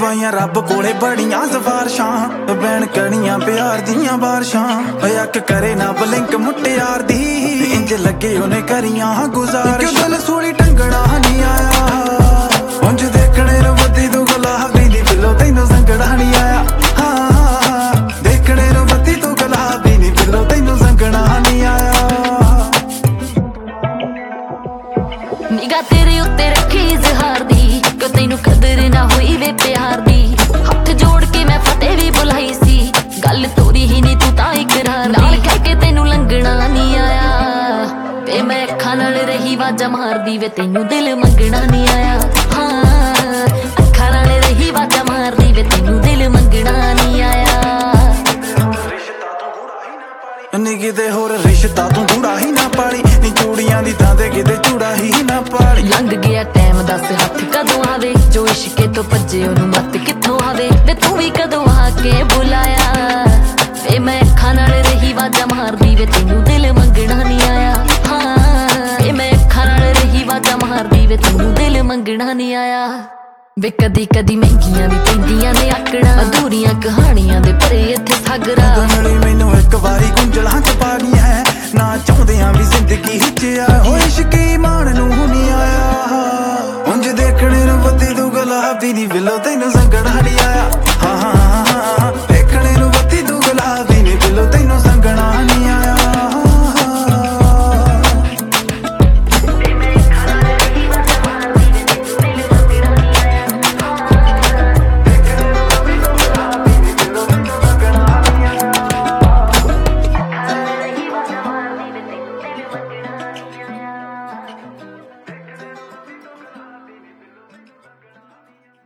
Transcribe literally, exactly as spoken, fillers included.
ਮੰਗਵਾਈਆਂ ਰੱਬ ਕੋਲੇ ਬੜੀਆਂ ਸਿਫਾਰਸ਼ਾਂ, ਬੈਣ ਕਣੀਆਂ ਪਿਆਰ ਦੀਆਂ ਬਾਰਸ਼ਾਂ। ਅੱਖ ਕਰੇ ਨਾ ਬਲਿੰਕ ਮੁਟਿਆਰ ਦੀ, ਇੰਜ ਲੱਗੇ ਉਹਨੇ ਕਰੀਆਂ ਗੁਜ਼ਾਰਿਸ਼ਾਂ। ਕਿਉਂ ਦਿਲ ਸੂਲੀ ਟੰਗਣਾ ਨਹੀਂ ਆਇਆ, ਉਂਝ ਦੇਖਣੇ ਨੂੰ ਬੱਤੀ ਤੂੰ ਗੁਲਾਬੀ ਦੀ ਬਿੱਲੋ ਤੈਨੂੰ ਸੰਗਣਾ ਨਹੀਂ ਆਇਆ। ਹਾਂ ਦੇਖਣੇ ਨੂੰ ਬੱਤੀ ਤੂੰ ਗੁਲਾਬੀ ਦੀ ਬਿੱਲੋ ਤੈਨੂੰ ਸੰਗਣਾ ਨਹੀਂ ਆਇਆ। ਨਿਗਾਹ ਤੇਰੇ ਉੱਤੇ ਰੱਖੀ ਇਜ਼ਹਾਰ ਦੀ, ਕਿ ਤੈਨੂੰ ਕਦਰ ਨਾ ਹੋਈ ਵੇ ਪਿਆਰ ਦੀ। ਹੱਥ ਜੋੜ ਕੇ ਮੈਂ ਫਤਿਹ ਵੀ ਬੁਲਾਈ ਸੀ, ਗੱਲ ਤੋਰੀ ਹੀ ਨਹੀਂ ਤੂੰ ਤਾਂ ਇਕਰਾਰ ਨਾਲ ਕਹਿ ਕੇ ਤੈਨੂੰ ਲੰਘਣਾ ਨਹੀਂ ਆਇਆ। ਵੇ ਮੈਂ ਅੱਖਾਂ ਨਾਲ ਰਹੀ ਵਾਜਾਂ ਮਾਰਦੀ ਵੇ ਤੈਨੂੰ ਦਿਲ ਮੰਗਣਾ ਨਹੀਂ ਆਇਆ। ਹਾਂ ਅੱਖਾਂ ਨਾਲ ਰਹੀ ਵਾਜਾਂ ਮਾਰਦੀ ਵੇ ਤੈਨੂੰ ਦਿਲ ਮੰਗਣਾ ਨਹੀਂ ਆਇਆ। ਨੀ ਕਿਤੇ ਹੋਰ ਰਿਸ਼ਤਾ ਤੂੰ ਗੂੜਾ ਹੀ ਨਾ ਪਾਲੀ, ਨੀ ਚੂੜੀਆਂ ਦੀ ਥਾਂ ਤੇ ਕਿਤੇ ਚੂੜਾ ਹੀ ਨਾ ਪਾਲੀ। ਲੰਘ ਗਿਆ ਟਾਈਮ ਦੱਸ ਹੱਥ ਕਦੋਂ ਆਵੇ, ਜੋ ਇਸ਼ਕੇ ਤੋਂ ਭੱਜੇ ਉਹਨੂੰ ਮੱਤ ਕਿੱਥੋਂ ਆਵੇ। ਵੇ ਤੂੰ ਵੀ ਕਦੋਂ ਆ ਕੇ ਬੁਲਾਇਆ, ਵੇ ਮੈਂ ਅੱਖਾਂ ਨਾਲ ਰਹੀ ਵਾਜਾਂ ਮਾਰਦੀ ਵੇ ਤੈਨੂੰ ਦਿਲ ਮੰਗਣਾ ਨਹੀਂ ਆਇਆ। ਹਾਂ ਵੇ ਮੈਂ ਅੱਖਾਂ ਨਾਲ ਰਹੀ ਵਾਜਾਂ ਮਾਰਦੀ ਵੇ ਤੈਨੂੰ ਦਿਲ ਮੰਗਣਾ ਨਹੀਂ ਆਇਆ। ਵੇ ਕਦੀ ਕਦੀ ਮਹਿੰਗੀਆਂ ਵੀ ਪੈਂਦੀਆਂ ਨੇ ਆਕੜਾਂ, ਅਧੂਰੀਆਂ ਕਹਾਣੀਆਂ ਦੇ ਭਰੇ ਇੱਥੇ ਸਾਗਰਾਂ। ਮੈਨੂੰ ਇੱਕ